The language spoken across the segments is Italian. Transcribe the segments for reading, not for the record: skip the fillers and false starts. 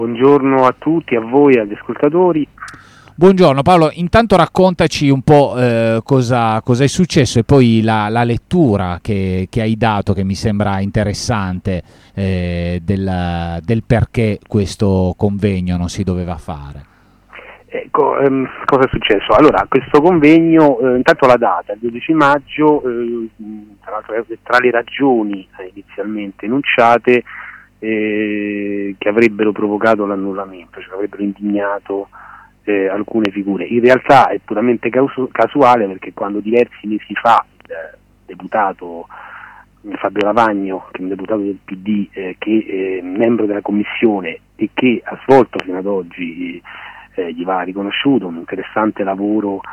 Buongiorno a tutti, a voi, agli ascoltatori. Buongiorno Paolo, intanto raccontaci un po' cosa è successo e poi la lettura che hai dato, che mi sembra interessante, del perché questo convegno non si doveva fare. Ecco, cosa è successo? Allora, questo convegno, intanto la data, il 12 maggio, tra l'altro tra le ragioni inizialmente enunciate che avrebbero provocato l'annullamento, cioè avrebbero indignato alcune figure. In realtà è puramente casuale, perché quando diversi mesi fa il deputato Fabio Lavagno, che è un deputato del PD, che è membro della commissione e che ha svolto fino ad oggi, gli va riconosciuto un interessante lavoro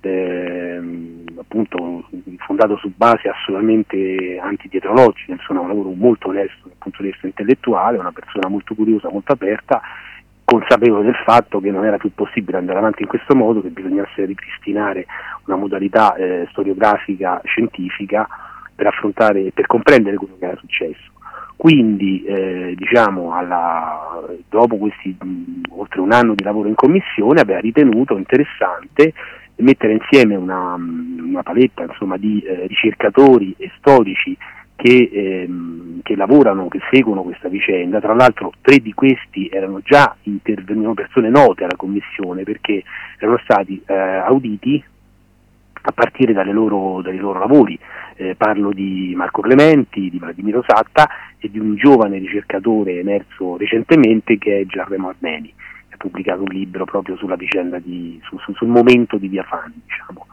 appunto fondato su basi assolutamente antidietrologiche, insomma un lavoro molto onesto dal punto di vista intellettuale, una persona molto curiosa, molto aperta, consapevole del fatto che non era più possibile andare avanti in questo modo, che bisognasse ripristinare una modalità storiografica, scientifica, per affrontare e per comprendere quello che era successo. Quindi dopo questi oltre un anno di lavoro in commissione, aveva ritenuto interessante mettere insieme una paletta, insomma, di ricercatori e storici che lavorano, che seguono questa vicenda. Tra l'altro 3 di questi erano già intervenute persone note alla commissione, perché erano stati auditi a partire dai loro lavori. Parlo di Marco Clementi, di Vladimiro Satta e di un giovane ricercatore emerso recentemente che è Gianremo Armeni, che ha pubblicato un libro proprio sulla vicenda sul momento di Via Fani, diciamo.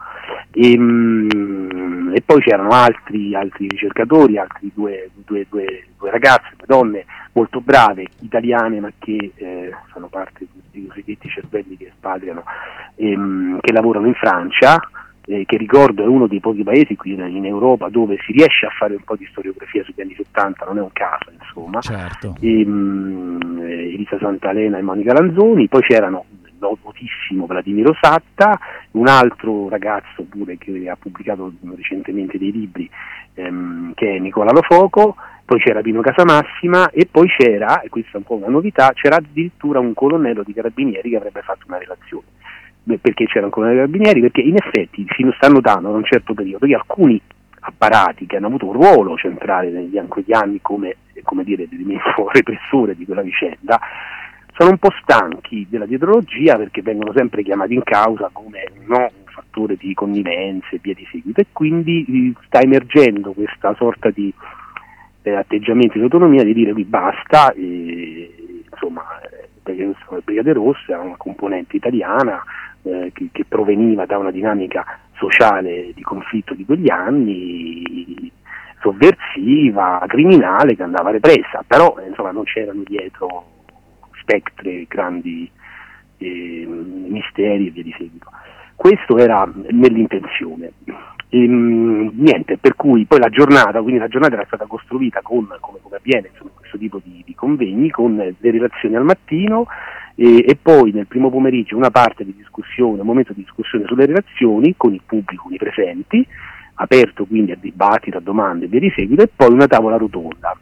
E poi c'erano altri ricercatori, altri due ragazze, due donne molto brave, italiane, ma che fanno parte dei cosiddetti cervelli che espatriano, che lavorano in Francia, che ricordo è uno dei pochi paesi qui in Europa dove si riesce a fare un po' di storiografia sugli anni 70, non è un caso, insomma. Certo. Elisa Santalena e Monica Lanzoni. Poi c'erano notissimo Vladimiro Satta, un altro ragazzo pure che ha pubblicato recentemente dei libri, che è Nicola Lofoco. Poi c'era Pino Casamassima e poi c'era, e questa è un po' una novità, c'era addirittura un colonnello di carabinieri che avrebbe fatto una relazione. Perché c'era un colonnello dei carabinieri? Perché in effetti si sta notando da un certo periodo che alcuni apparati che hanno avuto un ruolo centrale in quegli anni come dire l'elemento repressore di quella vicenda sono un po' stanchi della dietrologia, perché vengono sempre chiamati in causa come un fattore di connivenze e via di seguito, e quindi sta emergendo questa sorta di atteggiamento di autonomia, di dire qui basta, insomma le Brigate Rosse era una componente italiana che proveniva da una dinamica sociale di conflitto di quegli anni, sovversiva, criminale, che andava repressa, però insomma non c'erano dietro spettre, grandi misteri e via di seguito. Questo era nell'intenzione. Niente, per cui poi la giornata era stata costruita come avviene, insomma, questo tipo di convegni, con le relazioni al mattino e poi nel primo pomeriggio una parte di discussione, un momento di discussione sulle relazioni con il pubblico, con i presenti, aperto quindi a dibattito, a domande e via di seguito, e poi una tavola rotonda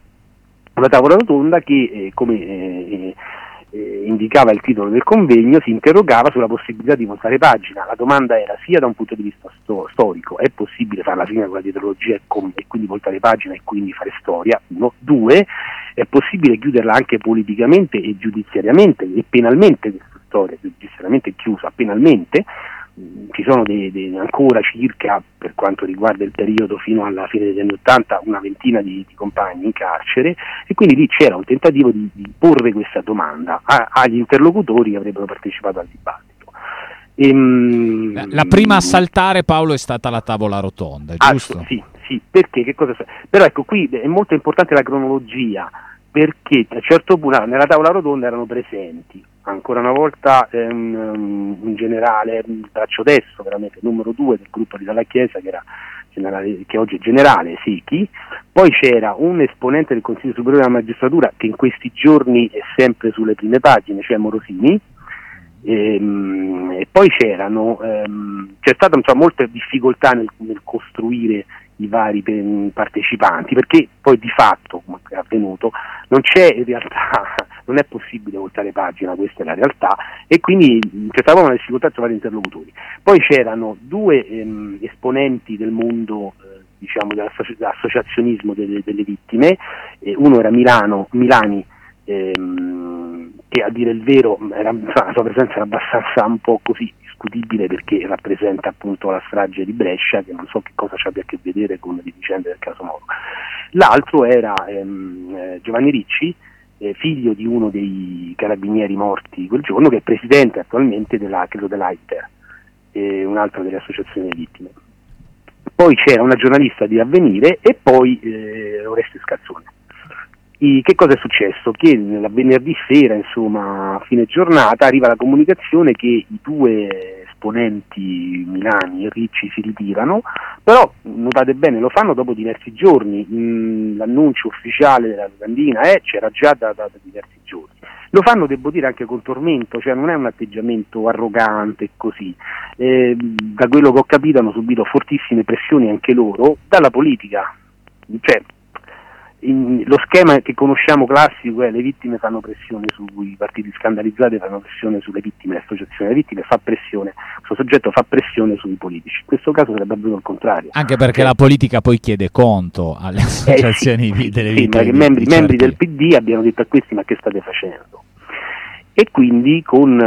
che come indicava il titolo del convegno, si interrogava sulla possibilità di voltare pagina. La domanda era sia da un punto di vista storico: è possibile farla fine con la dietrologia e quindi voltare pagina e quindi fare storia? 1. 2. È possibile chiuderla anche politicamente e giudiziariamente e penalmente questa storia, giudiziariamente chiusa, penalmente? Ci sono ancora circa, per quanto riguarda il periodo fino alla fine degli anni 80, una ventina di compagni in carcere, e quindi lì c'era un tentativo di porre questa domanda agli interlocutori che avrebbero partecipato al dibattito. La prima a saltare, Paolo, è stata la tavola rotonda, giusto? Sì, perché che cosa? Però ecco, qui è molto importante la cronologia, perché a un certo punto nella tavola rotonda erano presenti ancora una volta un generale, un braccio destro veramente, numero 2 del gruppo di Dalla Chiesa, che oggi è generale Secchi. Poi c'era un esponente del Consiglio Superiore della Magistratura che in questi giorni è sempre sulle prime pagine, cioè Morosini, e poi c'è stata molta difficoltà nel costruire i vari partecipanti, perché poi di fatto, come è avvenuto, non c'è in realtà, non è possibile voltare pagina, questa è la realtà, e quindi c'è stata una difficoltà a trovare interlocutori. Poi c'erano due esponenti del mondo, diciamo, dell'associazionismo delle vittime, uno era Milani, che a dire il vero la sua presenza era abbastanza un po' così discutibile, perché rappresenta appunto la strage di Brescia, che non so che cosa ci abbia a che vedere con le vicende del caso Moro. L'altro era Giovanni Ricci, figlio di uno dei carabinieri morti quel giorno, che è presidente attualmente dell'AITER, un'altra delle associazioni delle vittime. Poi c'era una giornalista di Avvenire e poi Oreste Scazzone. Che cosa è successo? Che venerdì sera, insomma, a fine giornata, arriva la comunicazione che i due esponenti Milani e Ricci si ritirano, però notate bene, lo fanno dopo diversi giorni, l'annuncio ufficiale della locandina c'era già da diversi giorni. Lo fanno, devo dire, anche con tormento, cioè non è un atteggiamento arrogante così. Da quello che ho capito hanno subito fortissime pressioni anche loro dalla politica, cioè lo schema che conosciamo classico è: le vittime fanno pressione sui partiti scandalizzati, fanno pressione sulle vittime, l'associazione delle vittime fa pressione, questo soggetto fa pressione sui politici. In questo caso sarebbe avvenuto il contrario. Anche perché la politica poi chiede conto alle associazioni delle vittime. Che membri del PD abbiano detto a questi: ma che state facendo? E quindi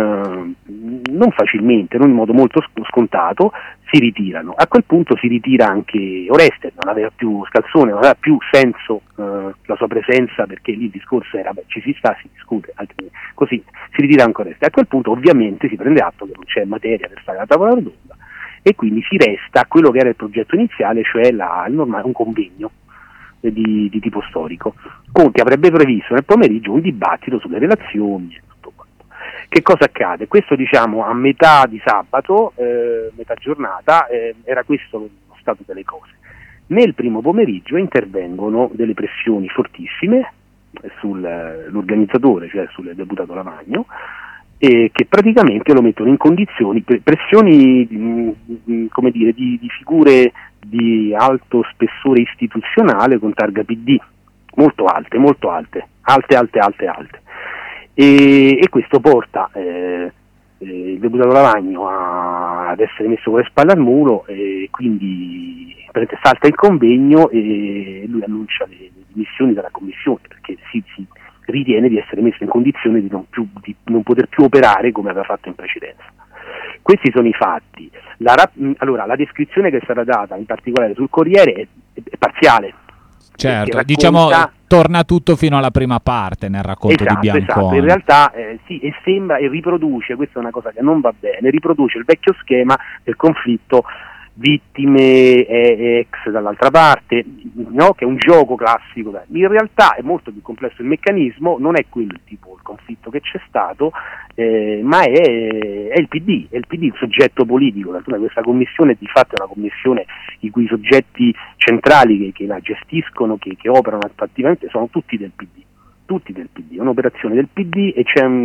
non facilmente, non in modo molto scontato, si ritirano. A quel punto si ritira anche Oreste, non aveva più Scazzone, non aveva più senso la sua presenza, perché lì il discorso era ci si sta, si discute, così si ritira anche Oreste. A quel punto ovviamente si prende atto che non c'è materia per stare alla tavola rotonda, e quindi si resta a quello che era il progetto iniziale, cioè un convegno di tipo storico. Conte avrebbe previsto nel pomeriggio un dibattito sulle relazioni. Che cosa accade? Questo, diciamo, a metà di sabato, metà giornata, era questo lo stato delle cose. Nel primo pomeriggio intervengono delle pressioni fortissime sull'organizzatore, cioè sul deputato Lavagno, che praticamente lo mettono in condizioni, pressioni come dire, di figure di alto spessore istituzionale con targa PD, molto alte. E questo porta il deputato Lavagno ad essere messo con le spalle al muro, e quindi salta il convegno e lui annuncia le dimissioni dalla commissione, perché si ritiene di essere messo in condizione di non poter più operare come aveva fatto in precedenza. Questi sono i fatti. Allora, la descrizione che è stata data in particolare sul Corriere è parziale. Certo, diciamo torna tutto fino alla prima parte nel racconto di Bianconi. Esatto, in realtà sì, e sembra, e riproduce, questa è una cosa che non va bene, riproduce il vecchio schema del conflitto vittime e ex dall'altra parte, no? Che è un gioco classico. In realtà è molto più complesso il meccanismo, non è quello il conflitto che c'è stato, ma è il PD, il soggetto politico. Questa commissione di fatto è una commissione i cui soggetti centrali che la gestiscono, che operano attivamente, sono tutti del PD. È un'operazione del PD, e c'è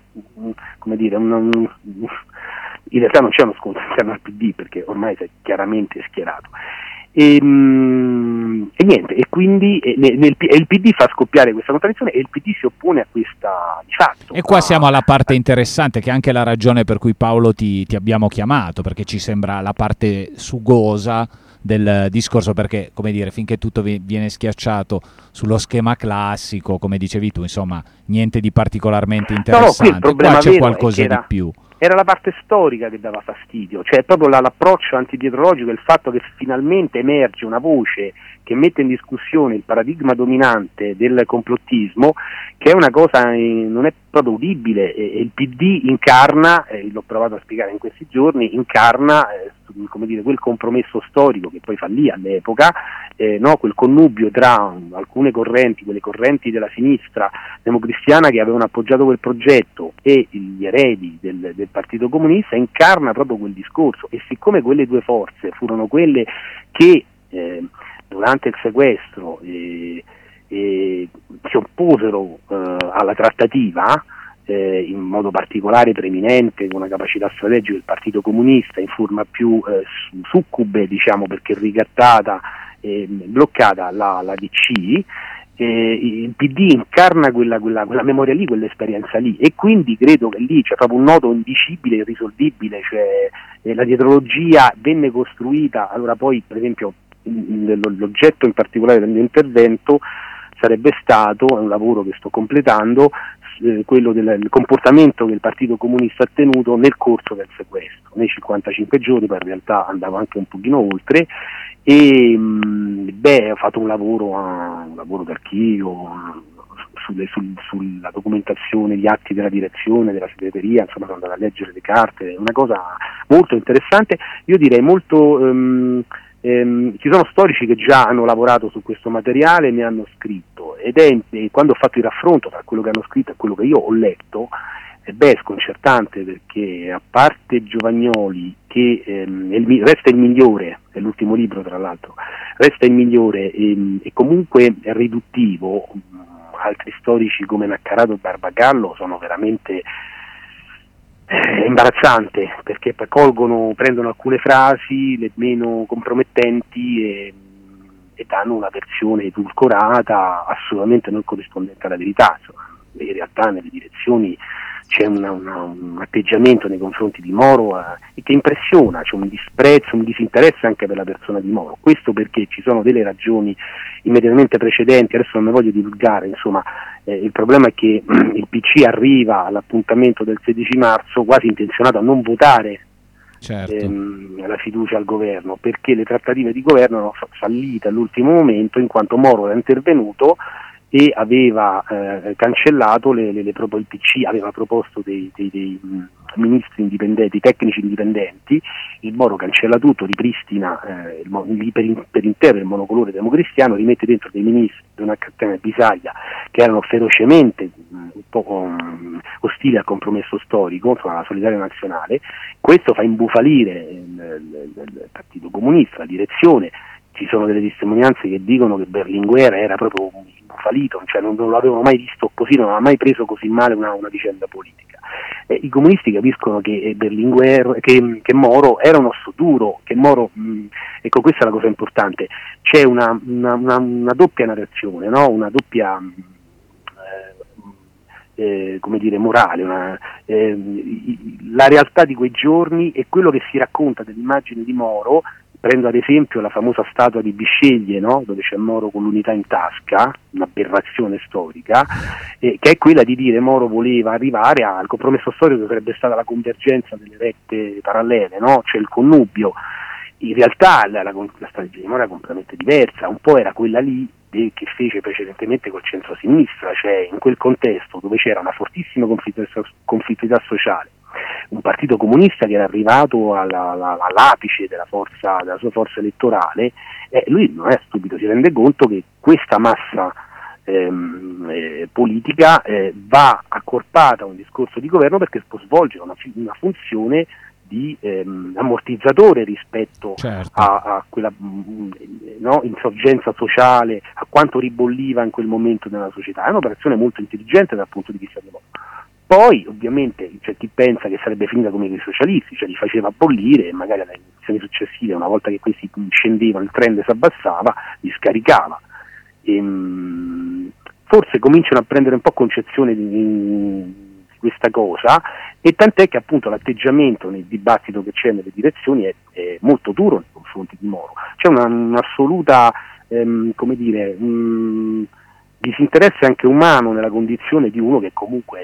in realtà non c'è uno scontro interno al PD, perché ormai si è chiaramente schierato. E niente, e quindi il PD fa scoppiare questa contraddizione, e il PD si oppone a questa di fatto. E qua siamo alla parte interessante, che è anche la ragione per cui, Paolo, ti abbiamo chiamato, perché ci sembra la parte sugosa del discorso, perché, come dire, finché tutto viene schiacciato sullo schema classico, come dicevi tu, insomma, niente di particolarmente interessante. Qui il qua c'è qualcosa di più. Era la parte storica che dava fastidio, cioè proprio l'approccio antidietrologico, il fatto che finalmente emerge una voce che mette in discussione il paradigma dominante del complottismo, che è una cosa non è proprio udibile, e il PD incarna, l'ho provato a spiegare in questi giorni, incarna quel compromesso storico che poi fallì all'epoca, quel connubio tra alcune correnti, quelle correnti della sinistra democristiana che avevano appoggiato quel progetto, e gli eredi del Partito Comunista, incarna proprio quel discorso. E siccome quelle due forze furono quelle che durante il sequestro si opposero alla trattativa, in modo particolare preeminente, con una capacità strategica, il Partito Comunista in forma più succube, diciamo, perché ricattata bloccata la DC, il PD incarna quella memoria lì, quell'esperienza lì, e quindi credo che lì c'è proprio un nodo indicibile, irrisolvibile, cioè la dietrologia venne costruita. Allora poi per esempio l'oggetto in particolare del mio intervento sarebbe stato, è un lavoro che sto completando, quello del comportamento che il Partito Comunista ha tenuto nel corso del sequestro, nei 55 giorni, poi in realtà andavo anche un pochino oltre, e ho fatto un lavoro d'archivio sulla documentazione, gli atti della direzione, della segreteria, insomma sono andato a leggere le carte, una cosa molto interessante, io direi molto. Ci sono storici che già hanno lavorato su questo materiale e mi hanno scritto, quando ho fatto il raffronto tra quello che hanno scritto e quello che io ho letto, è sconcertante, perché a parte Giovagnoli, che resta il migliore, è l'ultimo libro tra l'altro, resta il migliore e comunque è riduttivo, altri storici come Naccarato e Barbagallo sono veramente imbarazzante, perché prendono alcune frasi, le meno compromettenti, e danno una versione edulcorata, assolutamente non corrispondente alla verità. Insomma, in realtà nelle direzioni c'è un atteggiamento nei confronti di Moro che impressiona, c'è un disprezzo, un disinteresse anche per la persona di Moro. Questo perché ci sono delle ragioni immediatamente precedenti, adesso non ne voglio divulgare, insomma, il problema è che il PC arriva all'appuntamento del 16 marzo quasi intenzionato a non votare la fiducia al governo, perché le trattative di governo erano fallite all'ultimo momento, in quanto Moro era intervenuto e aveva cancellato il PC aveva proposto dei ministri indipendenti, tecnici indipendenti, il Moro cancella tutto, ripristina per intero il monocolore democristiano, rimette dentro dei ministri, Don Cattaneo e Bisaglia, che erano ferocemente un po' ostili al compromesso storico, insomma alla Solidaria Nazionale. Questo fa imbufalire il Partito Comunista, la direzione. Ci sono delle testimonianze che dicono che Berlinguer era proprio imbufalito, cioè non lo avevano mai visto così, non aveva mai preso così male una vicenda politica. I comunisti capiscono che Berlinguer, che Moro era un osso duro, che Moro, ecco, questa è la cosa importante, c'è una doppia narrazione, no? Una doppia come dire, morale, la realtà di quei giorni e quello che si racconta dell'immagine di Moro. Prendo ad esempio la famosa statua di Bisceglie, no? Dove c'è Moro con l'unità in tasca, un'aberrazione storica, che è quella di dire Moro voleva arrivare al compromesso storico, che sarebbe stata la convergenza delle rette parallele, no? Cioè il connubio. In realtà la strategia di Moro era completamente diversa, un po' era quella lì che fece precedentemente col centro-sinistra, cioè in quel contesto dove c'era una fortissima conflittualità sociale, un partito comunista che era arrivato all'apice della sua forza elettorale, lui non è stupido, si rende conto che questa massa politica va accorpata a un discorso di governo, perché può svolgere una funzione di ammortizzatore rispetto a quella insorgenza sociale, a quanto ribolliva in quel momento nella società. È un'operazione molto intelligente dal punto di vista di Moro. Poi ovviamente c'è chi pensa che sarebbe finita come i socialisti, cioè li faceva bollire e magari alle elezioni successive, una volta che questi scendevano, il trend si abbassava, li scaricava. Forse cominciano a prendere un po' concezione di questa cosa, e tant'è che appunto l'atteggiamento nel dibattito che c'è nelle direzioni è molto duro nei confronti di Moro. C'è un'assoluta disinteresse anche umano nella condizione di uno che comunque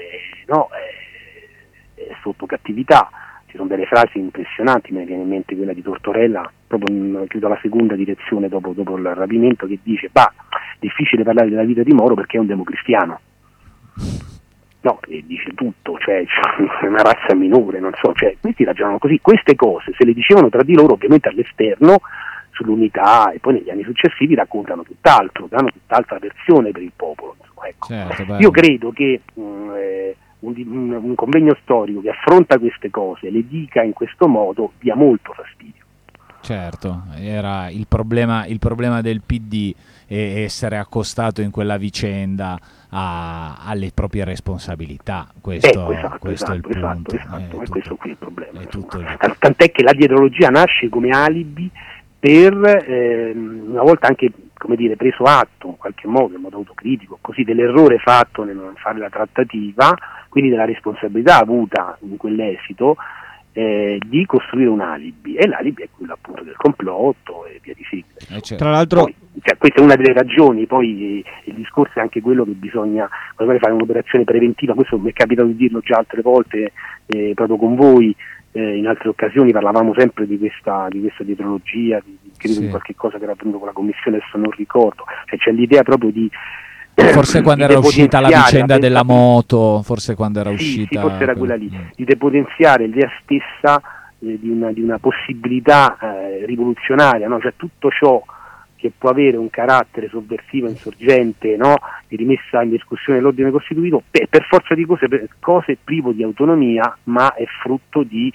è sotto cattività. Ci sono delle frasi impressionanti, mi viene in mente quella di Tortorella, proprio credo alla seconda direzione dopo il rapimento, che dice: difficile parlare della vita di Moro perché è un democristiano. No, e dice tutto, cioè è una razza minore, non so, cioè questi ragionano così. Queste cose se le dicevano tra di loro, ovviamente all'esterno, sull'unità, e poi negli anni successivi raccontano tutt'altro, danno tutt'altra versione per il popolo, insomma, ecco. Certo, io credo che un convegno storico che affronta queste cose, le dica in questo modo, dia molto fastidio. Certo, era il problema del PD, essere accostato in quella vicenda alle proprie responsabilità. Questo è il punto. Esatto, è questo qui il problema. Tant'è che la dietrologia nasce come alibi per una volta anche, come dire, preso atto in qualche modo, in modo autocritico, così, dell'errore fatto nel non fare la trattativa, quindi della responsabilità avuta in quell'esito, di costruire un alibi, e l'alibi è quello appunto del complotto e via di seguito. Certo. Tra l'altro, Poi, questa è una delle ragioni, poi il discorso è anche quello che bisogna fare un'operazione preventiva. Questo mi è capitato di dirlo già altre volte, proprio con voi, in altre occasioni parlavamo sempre di questa dietrologia, credo di qualche cosa che era avvenuto con la commissione, adesso non ricordo, c'è l'idea proprio di forse quando era uscita la vicenda della moto, forse quando era uscita, forse era quella lì, di depotenziare l'idea stessa di una possibilità rivoluzionaria, no? Cioè tutto ciò che può avere un carattere sovversivo, insorgente, no? Di rimessa in discussione dell'ordine costituito, per forza di cose privo di autonomia, ma è frutto di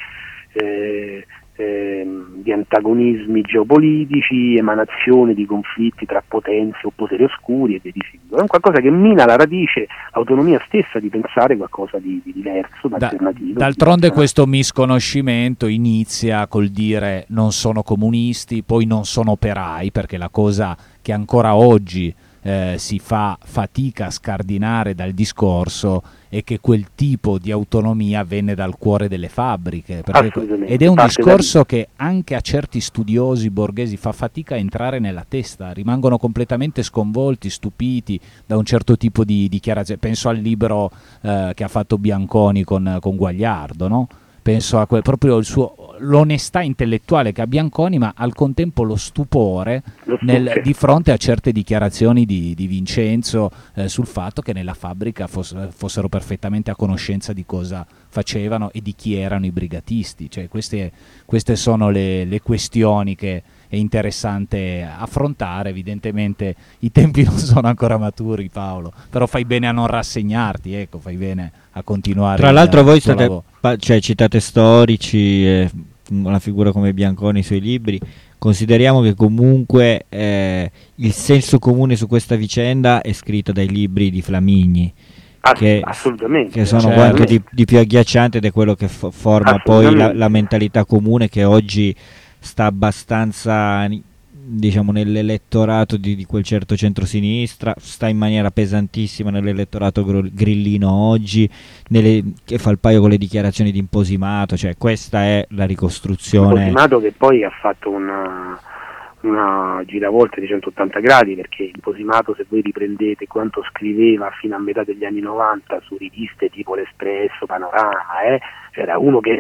antagonismi geopolitici, emanazione di conflitti tra potenze o poteri oscuri e via di seguito. È un qualcosa che mina alla radice l'autonomia stessa di pensare qualcosa di diverso, alternativo. D'altronde questo misconoscimento inizia col dire non sono comunisti, poi non sono operai, perché la cosa che ancora oggi si fa fatica a scardinare dal discorso è che quel tipo di autonomia venne dal cuore delle fabbriche, ed è un discorso che anche a certi studiosi borghesi fa fatica a entrare nella testa, rimangono completamente sconvolti, stupiti da un certo tipo di dichiarazione. Penso al libro che ha fatto Bianconi con Guagliardo, no? Penso a proprio l'onestà intellettuale che ha Bianconi, ma al contempo lo stupore di fronte a certe dichiarazioni di Vincenzo sul fatto che nella fabbrica fossero perfettamente a conoscenza di cosa facevano e di chi erano i brigatisti. Cioè, queste sono le questioni che è interessante affrontare. Evidentemente i tempi non sono ancora maturi, Paolo, però fai bene a non rassegnarti, ecco, fai bene a continuare. Tra l'altro voi citate storici, una figura come Bianconi, i suoi libri. Consideriamo che comunque il senso comune su questa vicenda è scritto dai libri di Flamigni, assolutamente, che sono qualcosa di più agghiacciante, ed è quello che forma poi la mentalità comune, che oggi sta abbastanza, diciamo, nell'elettorato di quel certo centrosinistra, sta in maniera pesantissima nell'elettorato grillino oggi, che fa il paio con le dichiarazioni di Imposimato. Cioè, questa è la ricostruzione. Imposimato, che poi ha fatto una giravolta di 180 gradi, perché Imposimato, se voi riprendete quanto scriveva fino a metà degli anni 90 su riviste tipo L'Espresso, Panorama, c'era uno che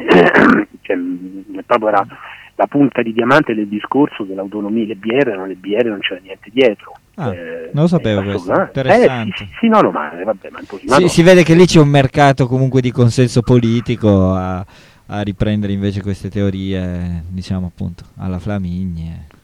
proprio era la punta di diamante del discorso dell'autonomia. Le BR, non c'era niente dietro. Non lo sapevo questo, interessante. Sì, no, ma vabbè, ma Imposimato... si vede che lì c'è un mercato comunque di consenso politico a riprendere invece queste teorie, diciamo, appunto, alla Flamigni.